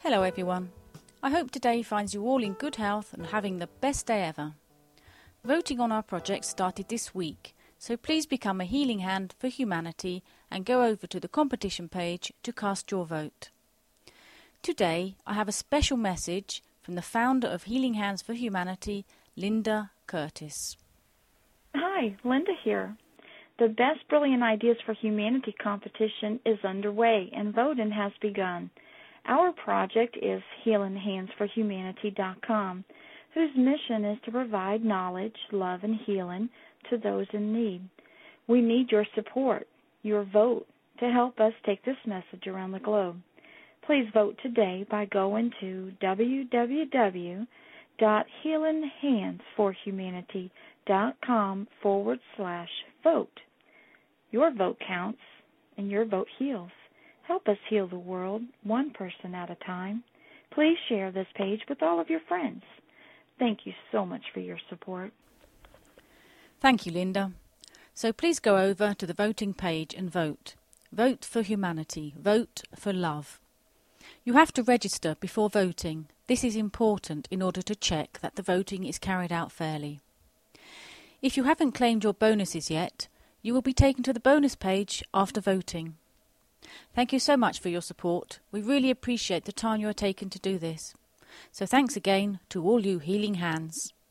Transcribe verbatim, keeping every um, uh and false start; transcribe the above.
Hello everyone. I hope today finds you all in good health and having the best day ever. Voting on our project started this week, so please become a Healing Hand for Humanity and go over to the competition page to cast your vote. Today I have a special message from the founder of Healing Hands for Humanity, Linda Curtis. Hi, Linda here. The Best Brilliant Ideas for Humanity competition is underway and voting has begun. Our project is healing hands for humanity dot com, whose mission is to provide knowledge, love, and healing to those in need. We need your support, your vote, to help us take this message around the globe. Please vote today by going to w w w dot healing hands for humanity dot com forward slash vote. Your vote counts, and your vote heals. Help us heal the world, one person at a time. Please share this page with all of your friends. Thank you so much for your support. Thank you, Linda. So please go over to the voting page and vote. Vote for humanity. Vote for love. You have to register before voting. This is important in order to check that the voting is carried out fairly. If you haven't claimed your bonuses yet, you will be taken to the bonus page after voting. Thank you so much for your support. We really appreciate the time you are taking to do this. So thanks again to all you healing hands.